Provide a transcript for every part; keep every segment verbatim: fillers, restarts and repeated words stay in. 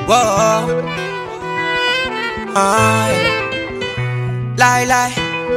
Whoa, ah, yeah. Lie, lie.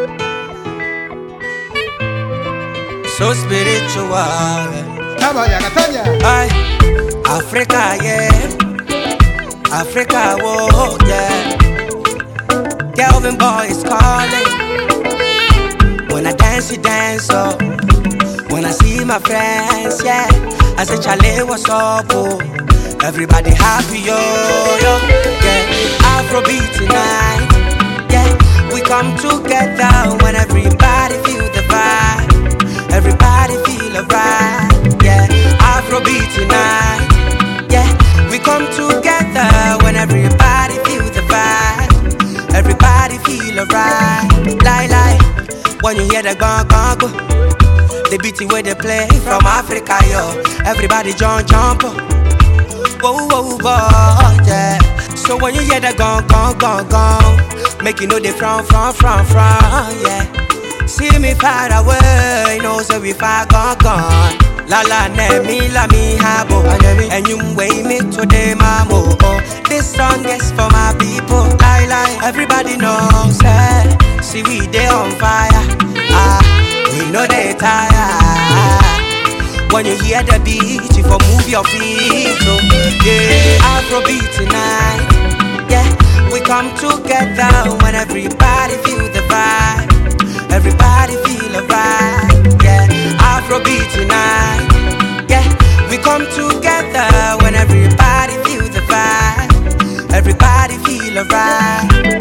So spiritual, yeah. Tanya, Tanya. Aye. Africa, yeah. Africa, whoa, yeah. Kelvin boy is calling. When I dance, you dance, oh. When I see my friends, yeah, I say, Charlie, what's up, oh? Everybody happy, yo, yo, yeah. Afrobeat tonight, yeah. We come together when everybody feel the vibe. Everybody feel alright, yeah. Afrobeat tonight, yeah. We come together when everybody feel the vibe. Everybody feel alright, lie, lie. When you hear the gong, gong, go. The beat where they play from Africa, yo. Everybody jump, jump. Whoa, whoa, whoa, yeah. So when you hear the gong, gong, gong, gong, make you know they from, from, from, from, yeah. See me far away, know so we far gone, gone. La la ne mi la mi habo, and you way me to the mamo. Oh, this song is for my people. Lie, lie. Everybody knows, eh. See we they on fire. Ah, we know they tired. When you hear the beat, you for move your feet, oh, yeah. Afrobeat tonight, yeah. We come together when everybody feel the vibe. Everybody feel alright, yeah. Afrobeat tonight, yeah. We come together when everybody feel the vibe. Everybody feel alright.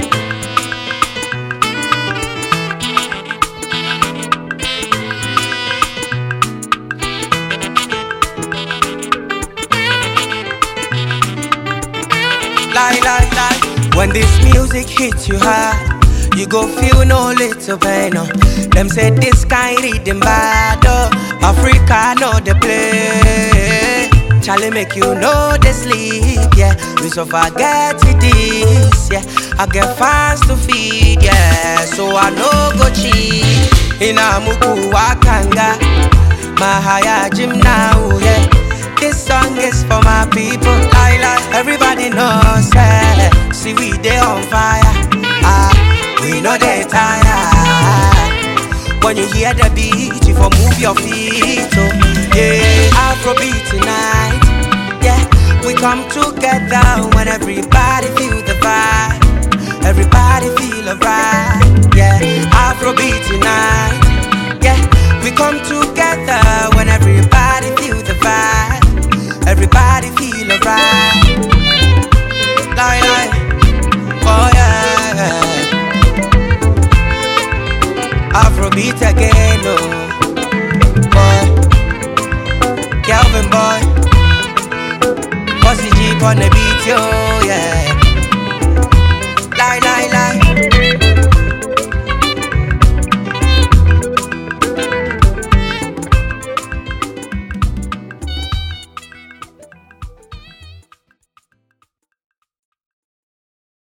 Lie, lie, lie. When this music hits you hard, you go feel no little pain, no. Them say this kind rhythm bad, oh. Africa know the play. Charlie make you know they sleep, yeah. We so forget it this, yeah. I get fans to feed, yeah. So I no go cheat. Ina muku wakanga, mahaya gym now, yeah. This song is for my people, lie, lie. Everybody knows, yeah. See we they on fire, ah. We know they tired. When you hear the beat, you for move your feet, oh, yeah. Afrobeat tonight, yeah. We come together when everybody feel the vibe. Everybody feel alright, yeah. Afrobeat tonight, yeah. We come together when everybody feel the vibe. Everybody feel alright. Lie, lie. Oh yeah. Afrobeat again, oh. Boy, Kelvin boy, Bossy Jeep on the beat, yo, yeah.